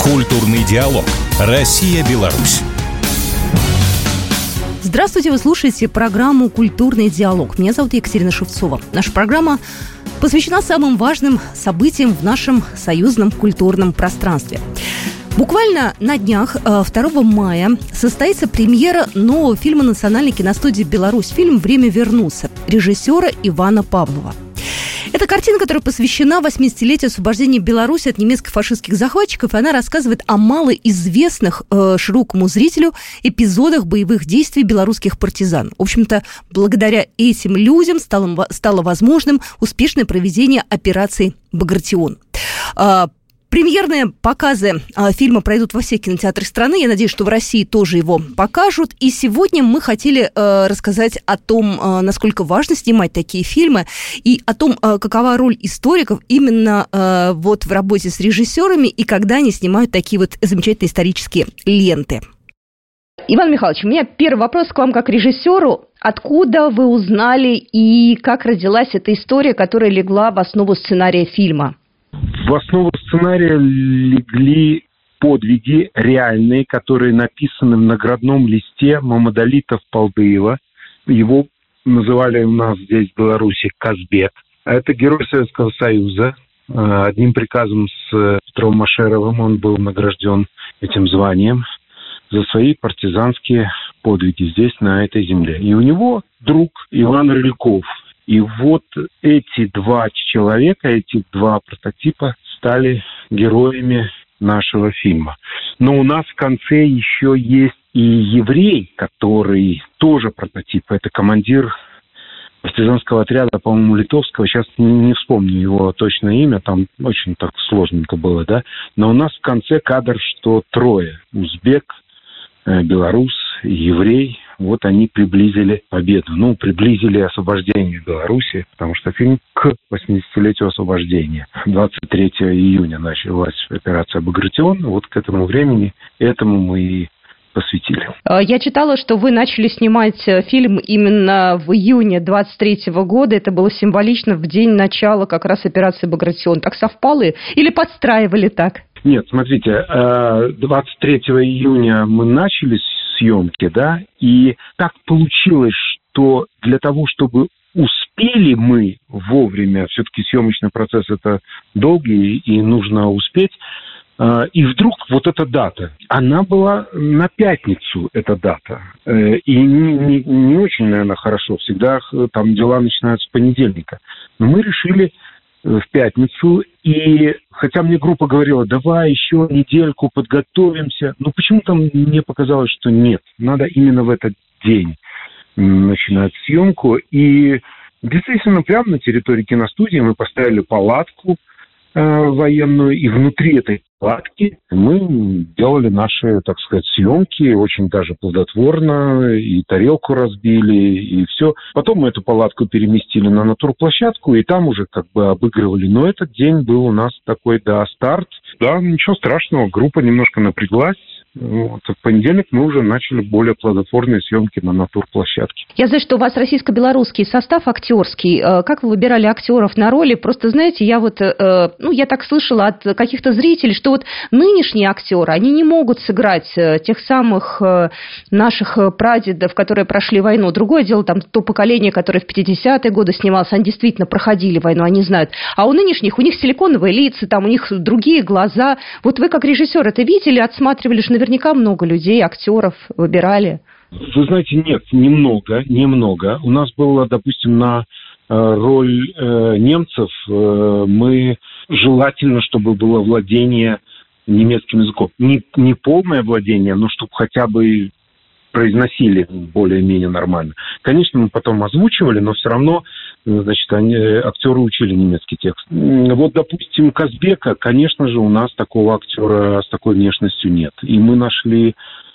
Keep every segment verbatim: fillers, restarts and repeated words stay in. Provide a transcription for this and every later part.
Культурный диалог. Россия-Беларусь. Здравствуйте, вы слушаете программу «Культурный диалог». Меня зовут Екатерина Шевцова. Наша программа посвящена самым важным событиям в нашем союзном культурном пространстве. Буквально на днях, второго мая, состоится премьера нового фильма Национальной киностудии «Беларусь». Фильм «Время вернуться» режиссера Ивана Павлова. Это картина, которая посвящена восьмидесятилетию освобождения Беларуси от немецких фашистских захватчиков, и она рассказывает о малоизвестных э, широкому зрителю эпизодах боевых действий белорусских партизан. В общем-то, благодаря этим людям стало, стало возможным успешное проведение операции «Багратион». Премьерные показы э, фильма пройдут во всех кинотеатрах страны. Я надеюсь, что в России тоже его покажут. И сегодня мы хотели э, рассказать о том, э, насколько важно снимать такие фильмы, и о том, э, какова роль историков именно э, вот в работе с режиссерами, и когда они снимают такие вот замечательные исторические ленты. Иван Михайлович, у меня первый вопрос к вам как режиссеру. Откуда вы узнали и как родилась эта история, которая легла в основу сценария фильма? В основу сценария легли подвиги реальные, которые написаны в наградном листе Мамадалита Палдыева. Его называли у нас здесь в Беларуси Казбек. Это герой Советского Союза. Одним приказом с Петром Машеровым он был награжден этим званием за свои партизанские подвиги здесь, на этой земле. И у него друг Иван Рыльков. И вот эти два человека, эти два прототипа стали героями нашего фильма. Но у нас в конце еще есть и еврей, который тоже прототип. Это командир партизанского отряда, по-моему, литовского. Сейчас не, не вспомню его точное имя, там очень так сложненько было, да. Но у нас в конце кадр, что трое. Узбек, белорус, еврей. Вот они приблизили победу. Ну, приблизили освобождение Беларуси, потому что фильм к восьмидесятилетию освобождения. двадцать третьего июня началась операция «Багратион». Вот к этому времени этому мы и посвятили. Я читала, что вы начали снимать фильм именно в июне двадцать третьего года. Это было символично в день начала как раз операции «Багратион». Так совпало или подстраивали так? Нет, смотрите, двадцать третьего июня мы начали съемки, да, и так получилось, что для того, чтобы успели мы вовремя, все-таки съемочный процесс это долгий, и нужно успеть, и вдруг вот эта дата, она была на пятницу, эта дата, и не, не, не очень, наверное, хорошо, всегда там дела начинаются с понедельника, но мы решили в пятницу, и хотя мне группа говорила, давай еще недельку подготовимся, но почему-то мне показалось, что нет, надо именно в этот день начинать съемку. И действительно, прямо на территории киностудии мы поставили палатку э, военную, и внутри этой палатки мы делали наши, так сказать, съемки, очень даже плодотворно, и тарелку разбили, и все. Потом мы эту палатку переместили на натурплощадку, и там уже как бы обыгрывали. Но этот день был у нас такой, да, старт. Да, ничего страшного, группа немножко напряглась. Вот. В понедельник мы уже начали более плодотворные съемки на натурплощадке. Я знаю, что у вас российско-белорусский состав актерский. Как вы выбирали актеров на роли? Просто, знаете, я вот, ну, я так слышала от каких-то зрителей, что вот нынешние актеры, они не могут сыграть тех самых наших прадедов, которые прошли войну. Другое дело, там, то поколение, которое в пятидесятые годы снималось, они действительно проходили войну, они знают. А у нынешних, у них силиконовые лица, там, у них другие глаза. Вот вы как режиссер это видели, отсматривали, что наверняка много людей, актеров выбирали. Вы знаете, нет, немного, немного. У нас было, допустим, на э, роль э, немцев э, мы желательно, чтобы было владение немецким языком. Не, не полное владение, но чтобы хотя бы произносили более-менее нормально. Конечно, мы потом озвучивали, но все равно, значит, они, актеры учили немецкий текст. Вот, допустим, Казбека, конечно же, у нас такого актера с такой внешностью нет. И мы нашли,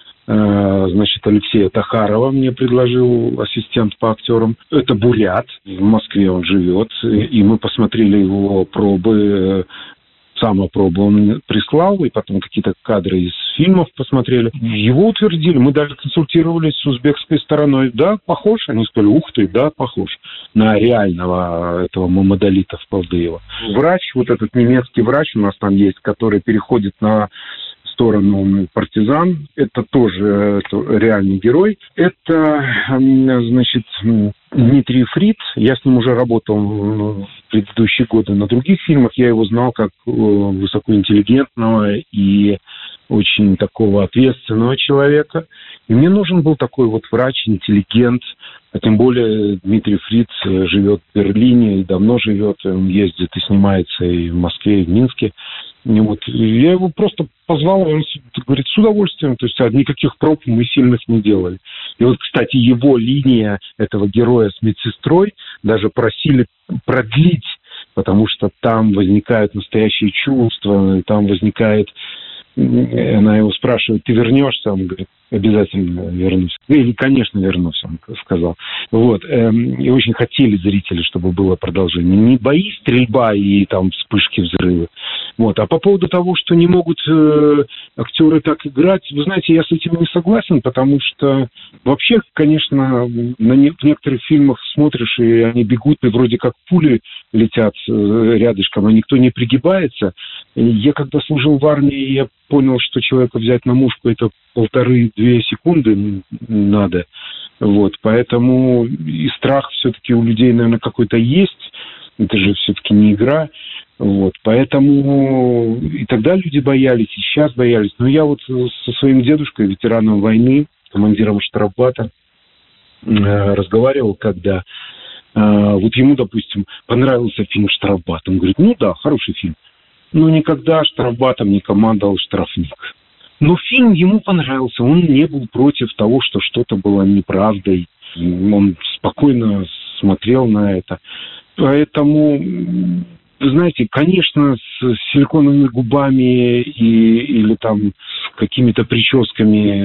значит, Алексея Тахарова, мне предложил ассистент по актерам. Это бурят, в Москве он живет, и мы посмотрели его пробы, самопробу он прислал, и потом какие-то кадры из фильмов посмотрели. Его утвердили. Мы даже консультировались с узбекской стороной. Да, похож. Они сказали, ух ты, да, похож на реального этого Мамадалита Палдыева. Врач, вот этот немецкий врач у нас там есть, который переходит на сторону партизан. Это тоже это реальный герой. Это, значит, Дмитрий Фрид. Я с ним уже работал в предыдущие годы на других фильмах. Я его знал как высокоинтеллигентного и очень такого ответственного человека. И мне нужен был такой вот врач, интеллигент. А тем более Дмитрий Фрид живет в Берлине и давно живет. Он ездит и снимается и в Москве, и в Минске. И вот я его просто позвал, и он говорит, с удовольствием. То есть никаких проб мы сильных не делали. И вот, кстати, его линия этого героя с медсестрой даже просили продлить, потому что там возникают настоящие чувства, там возникает... Она его спрашивает, ты вернешься? Он говорит, обязательно вернусь. Или, конечно, вернусь, он сказал. Вот. И очень хотели зрители, чтобы было продолжение. Не бои, стрельба и там вспышки, взрывы. Вот. А по поводу того, что не могут э, актеры так играть, вы знаете, я с этим не согласен, потому что вообще, конечно, на не, в некоторых фильмах смотришь, и они бегут, и вроде как пули летят э, рядышком, а никто не пригибается. И я когда служил в армии, я понял, что человека взять на мушку это полторы-две секунды надо. Вот. Поэтому и страх все-таки у людей, наверное, какой-то есть. Это же все-таки не игра. Вот. Поэтому и тогда люди боялись, и сейчас боялись. Но я вот со своим дедушкой, ветераном войны, командиром штрафбата, разговаривал, когда вот ему, допустим, понравился фильм «Штрафбат». Он говорит, ну да, хороший фильм. Но никогда штрафбатом не командовал штрафник. Но фильм ему понравился. Он не был против того, что что-то было неправдой. Он спокойно смотрел на это. Поэтому, вы знаете, конечно, с силиконовыми губами и, или там с какими-то прическами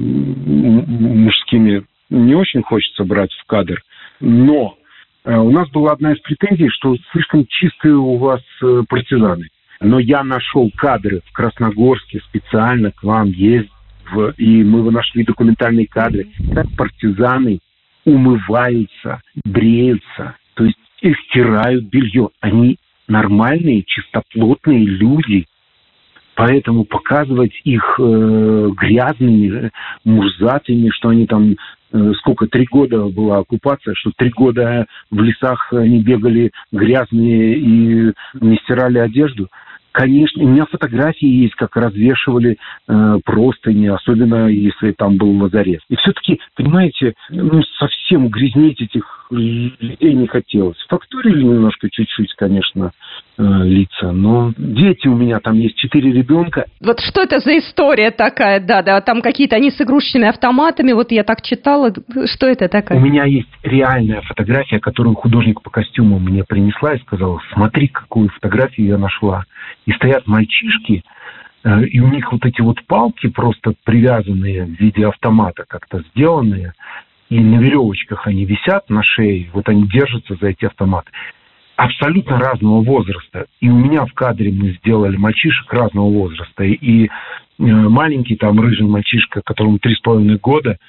мужскими не очень хочется брать в кадр. Но у нас была одна из претензий, что слишком чистые у вас партизаны. Но я нашел кадры в Красногорске, специально к вам ездил, и мы нашли документальные кадры, как партизаны умываются, бреются, то есть и стирают белье. Они нормальные, чистоплотные люди. Поэтому показывать их э, грязными, мурзатыми, что они там, э, сколько, три года была оккупация, что три года в лесах они бегали грязные и не стирали одежду. Конечно, у меня фотографии есть, как развешивали э, простыни, особенно если там был лазарет. И все-таки, понимаете, ну, совсем грязнить этих людей не хотелось. Фактурили немножко, чуть-чуть, конечно, э, лица, но дети у меня, там есть четыре ребенка. Вот что это за история такая, да-да, там какие-то они с игрушечными автоматами, вот я так читала, что это такая? У меня есть реальная фотография, которую художник по костюму мне принесла и сказала, смотри, какую фотографию я нашла. И стоят мальчишки, и у них вот эти вот палки просто привязанные в виде автомата как-то сделанные, и на веревочках они висят на шее, вот они держатся за эти автоматы. Абсолютно разного возраста. И у меня в кадре мы сделали мальчишек разного возраста. И маленький там рыжий мальчишка, которому три с половиной года,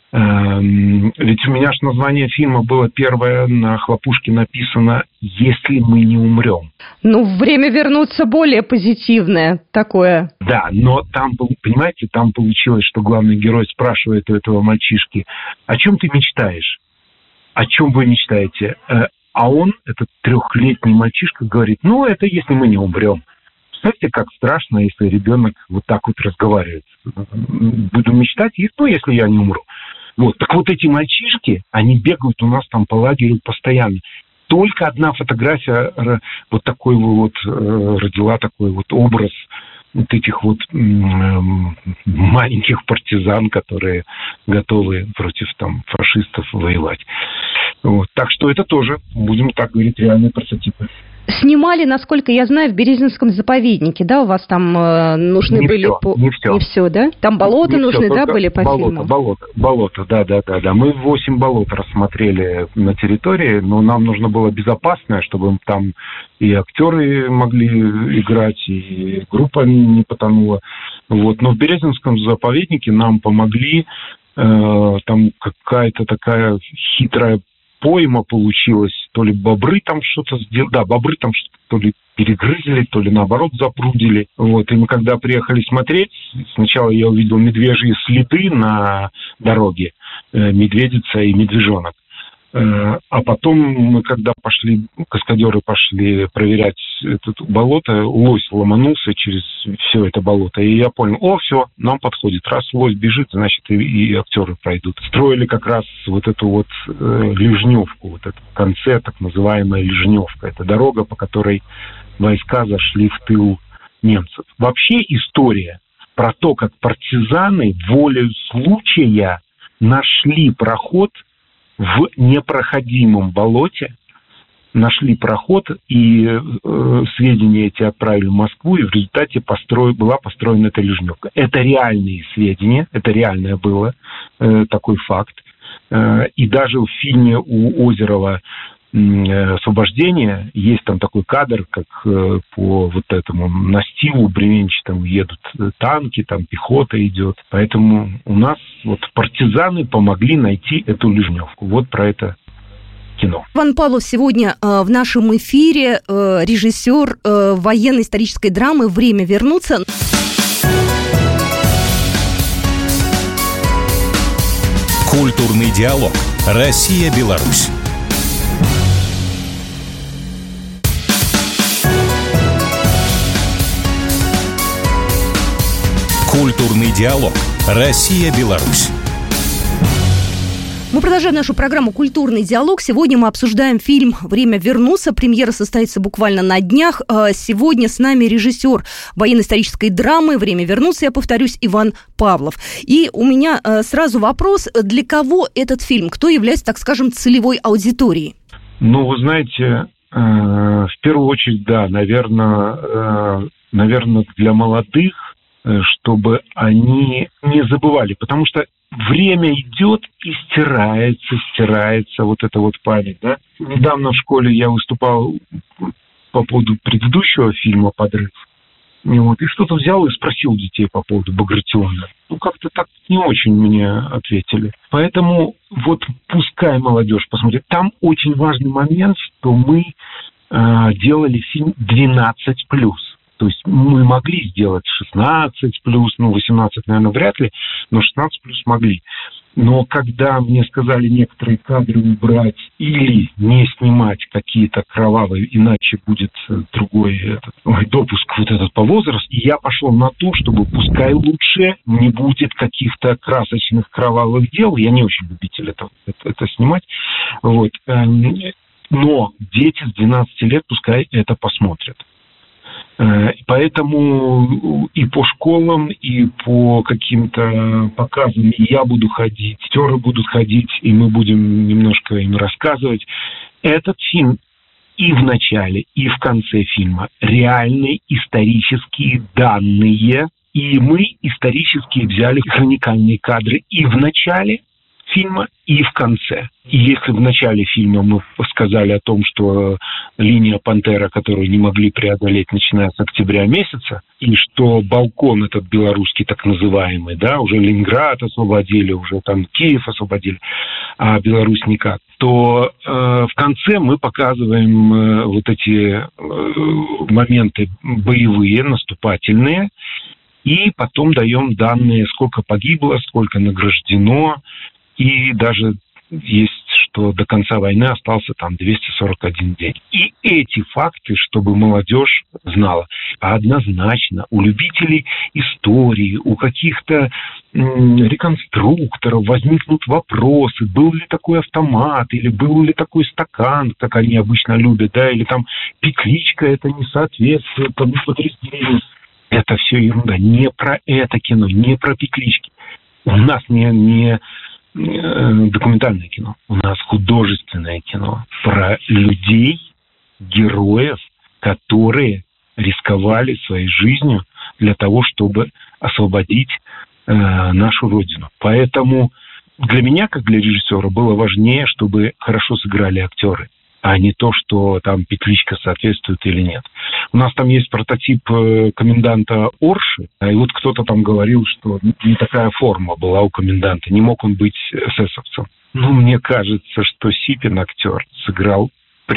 ведь у меня же название фильма было первое на хлопушке написано «Если мы не умрем». Ну, время вернуться более позитивное такое. Да, но там, понимаете, там получилось, что главный герой спрашивает у этого мальчишки, о чем ты мечтаешь? О чем вы мечтаете? А он, этот трехлетний мальчишка, говорит, ну, это если мы не умрем. Представляете, как страшно, если ребенок вот так вот разговаривает. Буду мечтать, ну, если я не умру. Вот. Так вот эти мальчишки, они бегают у нас там по лагерю постоянно. Только одна фотография вот такой вот родила такой вот образ вот этих вот маленьких партизан, которые готовы против там фашистов воевать. Вот. Так что это тоже, будем так говорить, реальные прототипы. Снимали, насколько я знаю, в Березинском заповеднике, да? У вас там э, нужны не были... Все, по... Не все. Не все, да? Там болота не нужны, все, да, были по болото, фильму? Болото, болото, да, да, да, да. Мы восемь болот рассмотрели на территории, но нам нужно было безопасное, чтобы там и актеры могли играть, и группа не потонула. Вот. Но в Березинском заповеднике нам помогли. Э, там какая-то такая хитрая пойма получилась, то ли бобры там что-то сделали, да, бобры там что-то то ли перегрызли, то ли наоборот запрудили. Вот. И мы когда приехали смотреть, сначала я увидел медвежьи следы на дороге, э, медведица и медвежонок. Э, а потом мы когда пошли, каскадеры пошли проверять это болото, лось ломанулся через все это болото. И я понял, о, все, нам подходит. Раз лось бежит, значит и, и актеры пройдут. Строили как раз вот эту вот э, лежневку, вот это в конце так называемая лежневка. Это дорога, по которой войска зашли в тыл немцев. Вообще история про то, как партизаны волею случая нашли проход в непроходимом болоте, нашли проход, и э, сведения эти отправили в Москву, и в результате постро... была построена эта лежневка. Это реальные сведения, это реальное было, э, такой факт. Э, и даже в фильме у Озерова «Освобождение» есть там такой кадр, как э, по вот этому настилу бревенчатому едут танки, там пехота идет. Поэтому у нас вот партизаны помогли найти эту лежневку. Вот про это кино. Иван Павлов сегодня э, в нашем эфире, э, режиссер э, военно-исторической драмы «Время вернуться». Культурный диалог. Россия-Беларусь. Культурный диалог. Россия-Беларусь. Мы продолжаем нашу программу «Культурный диалог». Сегодня мы обсуждаем фильм «Время вернуться». Премьера состоится буквально на днях. Сегодня с нами режиссер военно-исторической драмы «Время вернуться», я повторюсь, Иван Павлов. И у меня сразу вопрос, для кого этот фильм? Кто является, так скажем, целевой аудиторией? Ну, вы знаете, в первую очередь, да, наверное, наверное, для молодых, чтобы они не забывали, потому что время идет и стирается, стирается вот эта вот память, да. Недавно в школе я выступал по поводу предыдущего фильма «Подрыв», вот, и что-то взял и спросил детей по поводу Багратиона. Ну, как-то так не очень мне ответили. Поэтому вот пускай молодежь посмотрит. Там очень важный момент, что мы э, делали фильм двенадцать плюс. То есть мы могли сделать шестнадцать плюс, ну, восемнадцать, наверное, вряд ли, но шестнадцать плюс могли. Но когда мне сказали некоторые кадры убрать или не снимать какие-то кровавые, иначе будет другой этот, ой, допуск вот этот по возрасту, и я пошел на то, чтобы пускай лучше не будет каких-то красочных кровавых дел. Я не очень любитель это, это, это снимать. Вот. Но дети с двенадцати лет пускай это посмотрят. Поэтому и по школам, и по каким-то показам я буду ходить, актеры будут ходить, и мы будем немножко им рассказывать. Этот фильм и в начале, и в конце фильма реальные исторические данные, и мы исторически взяли хроникальные кадры и в начале фильма, и в конце. И если в начале фильма мы сказали о том, что линия «Пантера», которую не могли преодолеть, начиная с октября месяца, и что балкон этот белорусский так называемый, да, уже Ленинград освободили, уже там Киев освободили, а Беларусь никак, то э, в конце мы показываем э, вот эти э, моменты боевые, наступательные, и потом даем данные, сколько погибло, сколько награждено. И даже есть, что до конца войны остался там двести сорок один день. И эти факты, чтобы молодежь знала, однозначно у любителей истории, у каких-то м- реконструкторов возникнут вопросы, был ли такой автомат, или был ли такой стакан, как они обычно любят, да, или там петличка, это не соответствует тому подразделению. Это все ерунда. Не про это кино, не про петлички. У нас не... не документальное кино. У нас художественное кино про людей, героев, которые рисковали своей жизнью для того, чтобы освободить э, нашу Родину. Поэтому для меня, как для режиссера, было важнее, чтобы хорошо сыграли актеры. а не то, что там петличка соответствует или нет. У нас там есть прототип коменданта Орши, и вот кто-то там говорил, что не такая форма была у коменданта, не мог он быть эсэсовцем. Ну, мне кажется, что Сипин, актер, сыграл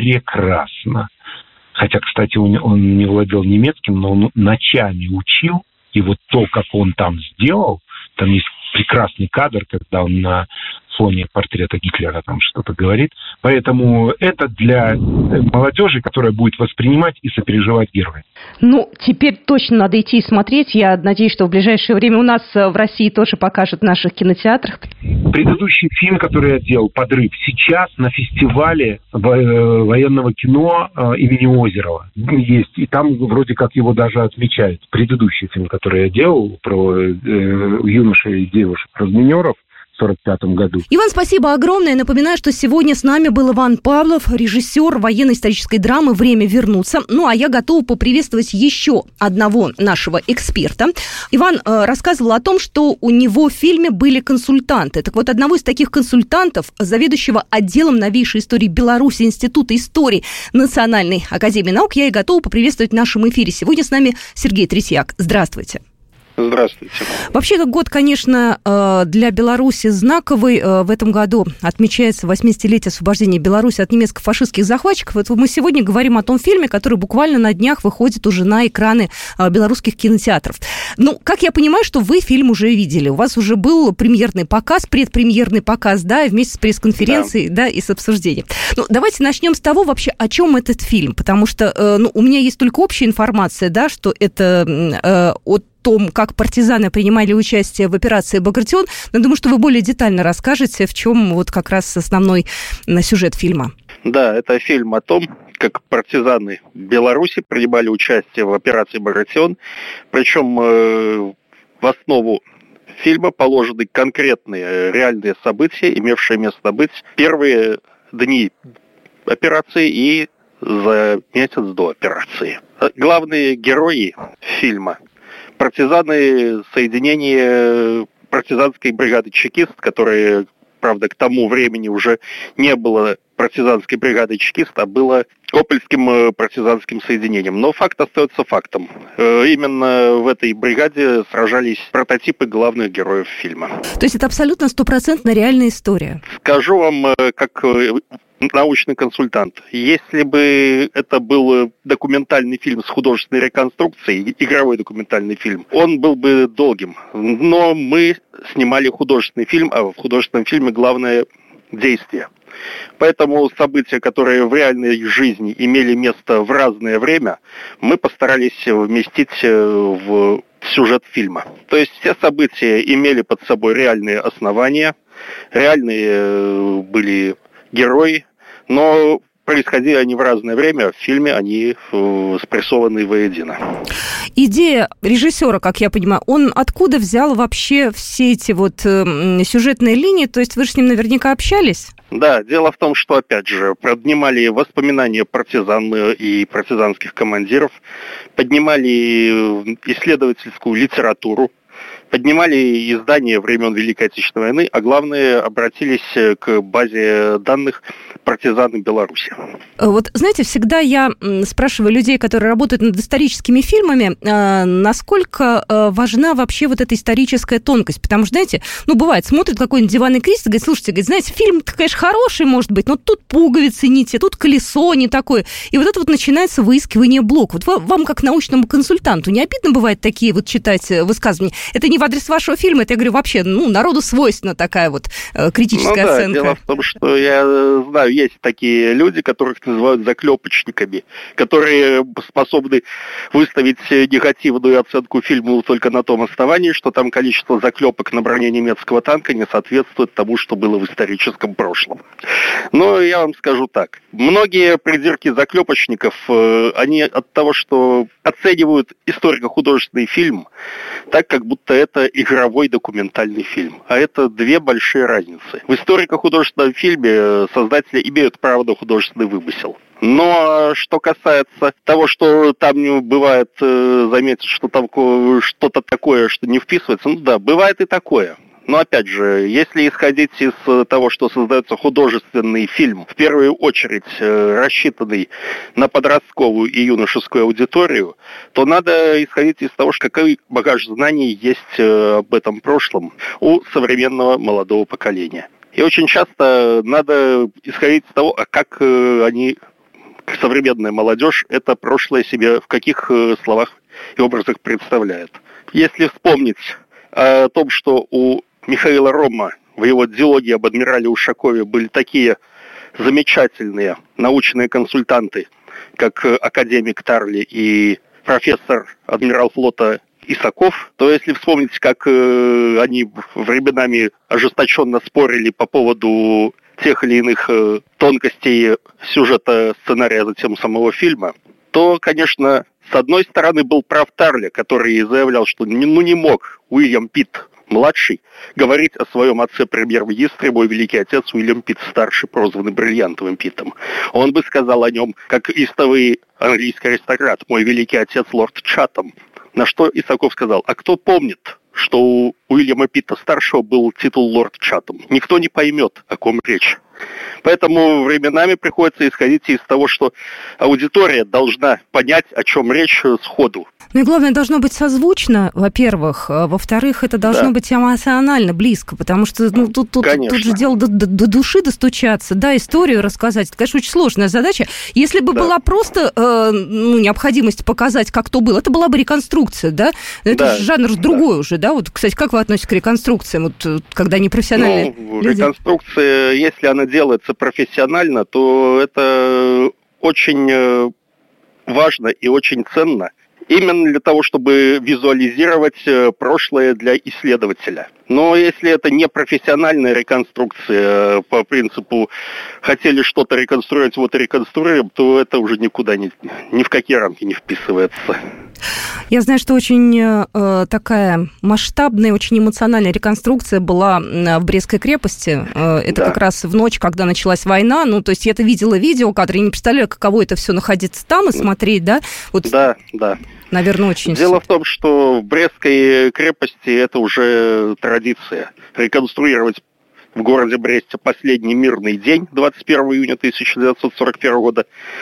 прекрасно. Хотя, кстати, он, он не владел немецким, но он ночами учил, и вот то, как он там сделал, там есть прекрасный кадр, когда он на фоне портрета Гитлера там что-то говорит. Поэтому это для молодежи, которая будет воспринимать и сопереживать героя. Ну, теперь точно надо идти и смотреть. Я надеюсь, что в ближайшее время у нас в России тоже покажут в наших кинотеатрах. Предыдущий фильм, который я делал, «Подрыв», сейчас на фестивале военного кино имени Озерова есть. И там вроде как его даже отмечают. Предыдущий фильм, который я делал про юношей и девушек-разминеров, в сорок пятом году. Иван, спасибо огромное. Напоминаю, что сегодня с нами был Иван Павлов, режиссер военно-исторической драмы «Время вернуться». Ну, а я готова поприветствовать еще одного нашего эксперта. Иван э, рассказывал о том, что у него в фильме были консультанты. Так вот, одного из таких консультантов, заведующего отделом новейшей истории Беларуси Института истории Национальной академии наук, я и готова поприветствовать в нашем эфире. Сегодня с нами Сергей Третьяк. Здравствуйте. Здравствуйте. Вообще, этот год, конечно, для Беларуси знаковый. В этом году отмечается восьмидесятилетие освобождения Беларуси от немецко-фашистских захватчиков. Вот мы сегодня говорим о том фильме, который буквально на днях выходит уже на экраны белорусских кинотеатров. Ну, как я понимаю, что вы фильм уже видели. У вас уже был премьерный показ, предпремьерный показ, да, вместе с пресс-конференцией, да, да и с обсуждением. Ну, давайте начнем с того вообще, о чем этот фильм. Потому что, ну, у меня есть только общая информация, да, что это э, от том, как партизаны принимали участие в операции «Багратион». Но думаю, что вы более детально расскажете, в чем вот как раз основной сюжет фильма. Да, это фильм о том, как партизаны Беларуси принимали участие в операции «Багратион». Причем э, в основу фильма положены конкретные реальные события, имевшие место быть в первые дни операции и за месяц до операции. Главные герои фильма – партизаны соединения партизанской бригады «Чекист», которые, правда, к тому времени уже не было партизанской бригады «Чекист», а было Копельским партизанским соединением. Но факт остается фактом. Именно в этой бригаде сражались прототипы главных героев фильма. То есть это абсолютно стопроцентно реальная история? Скажу вам, как научный консультант. Если бы это был документальный фильм с художественной реконструкцией, игровой документальный фильм, он был бы долгим. Но мы снимали художественный фильм, а в художественном фильме главное действие. Поэтому события, которые в реальной жизни имели место в разное время, мы постарались вместить в сюжет фильма. То есть все события имели под собой реальные основания, реальные были герои, но происходили они в разное время, в фильме они спрессованы воедино. Идея режиссера, как я понимаю, он откуда взял вообще все эти вот э, сюжетные линии? То есть вы же с ним наверняка общались? Да, дело в том, что, опять же, поднимали воспоминания партизан и партизанских командиров, поднимали исследовательскую литературу, поднимали издания времен Великой Отечественной войны, а главное, обратились к базе данных партизан Беларуси. Вот, знаете, всегда я спрашиваю людей, которые работают над историческими фильмами, насколько важна вообще вот эта историческая тонкость, потому что, знаете, ну, бывает, смотрит какой-нибудь диванный критик и говорит, слушайте, говорит, знаете, фильм, конечно, хороший, может быть, но тут пуговицы не те, тут колесо не такое, и вот это вот начинается выискивание блок. Вот вам, как научному консультанту, не обидно бывает такие вот читать высказывания? Это не в адрес вашего фильма, это, я говорю, вообще, ну, народу свойственна такая вот э, критическая ну, да, оценка. Дело в том, что я знаю, есть такие люди, которых называют заклепочниками, которые способны выставить негативную оценку фильму только на том основании, что там количество заклепок на броне немецкого танка не соответствует тому, что было в историческом прошлом. Но я вам скажу так. Многие придирки заклепочников, они от того, что оценивают историко-художественный фильм так, как будто это игровой документальный фильм. А это две большие разницы. В историко-художественном фильме создатели имеют право на художественный вымысел. Но что касается того, что там бывает, заметить, что там что-то такое, что не вписывается, ну да, бывает и такое. Но опять же, если исходить из того, что создается художественный фильм, в первую очередь рассчитанный на подростковую и юношескую аудиторию, то надо исходить из того, какой багаж знаний есть об этом прошлом у современного молодого поколения. И очень часто надо исходить из того, как они, современная молодежь, это прошлое себе в каких словах и образах представляет. Если вспомнить о том, что у Михаила Рома в его диалоге об адмирале Ушакове были такие замечательные научные консультанты, как академик Тарли и профессор адмирал флота Исаков, то если вспомнить, как э, они временами ожесточенно спорили по поводу тех или иных э, тонкостей сюжета сценария, затем самого фильма, то, конечно, с одной стороны был прав Тарли, который заявлял, что ну, не мог Уильям Питт младший говорить о своем отце премьер-министре, мой великий отец Уильям Питт старший, прозванный бриллиантовым Питтом. Он бы сказал о нем, как истовый английский аристократ, мой великий отец лорд Чатам. На что Исаков сказал: а кто помнит, что у Уильяма Питта старшего был титул лорд Чатам? Никто не поймет, о ком речь. Поэтому временами приходится исходить из того, что аудитория должна понять, о чем речь сходу. Ну и главное, должно быть созвучно, во-первых. А во-вторых, это должно да. быть эмоционально близко, потому что ну, тут, тут, тут же дело до, до, до души достучаться, да, историю рассказать. Это, конечно, очень сложная задача. Если бы да. была просто э, ну, необходимость показать, как то было, это была бы реконструкция, да? Это да. жанр другой да. уже, да? Вот, кстати, как вы относитесь к реконструкциям, вот, когда непрофессиональные ну, люди? Реконструкция, если она делается профессионально, то это очень важно и очень ценно. Именно для того, чтобы визуализировать прошлое для исследователя. Но если это не профессиональная реконструкция по принципу хотели что-то реконструировать, вот и реконструируем, то это уже никуда не, ни в какие рамки не вписывается. Я знаю, что очень э, такая масштабная, очень эмоциональная реконструкция была в Брестской крепости. Э, это да. как раз в ночь, когда началась война. Ну, то есть я это видела видеокадры, я не представляю, каково это все находиться там и смотреть, да? Вот, да, да. Наверное, очень... Дело в том, что в Брестской крепости это уже традиция. Реконструировать в городе Бресте последний мирный день, двадцать первого июня тысяча девятьсот сорок первого года,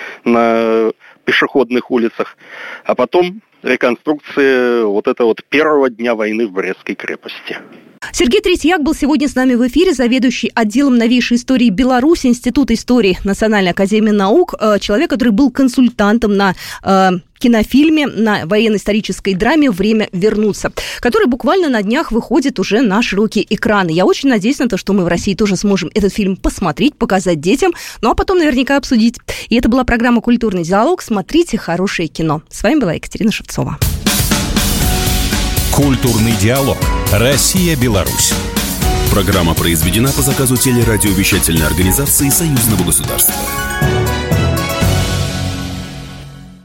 на пешеходных улицах, а потом реконструкция вот этого вот первого дня войны в Брестской крепости. Сергей Третьяк был сегодня с нами в эфире, заведующий отделом новейшей истории Беларуси Института истории Национальной академии наук, человек, который был консультантом на э, кинофильме, на военно-исторической драме «Время вернуться», который буквально на днях выходит уже на широкие экраны. Я очень надеюсь на то, что мы в России тоже сможем этот фильм посмотреть, показать детям, ну а потом наверняка обсудить. И это была программа «Культурный диалог». Смотрите хорошее кино. С вами была Екатерина Шевцова. Культурный диалог. Россия-Беларусь. Программа произведена по заказу телерадиовещательной организации Союзного государства.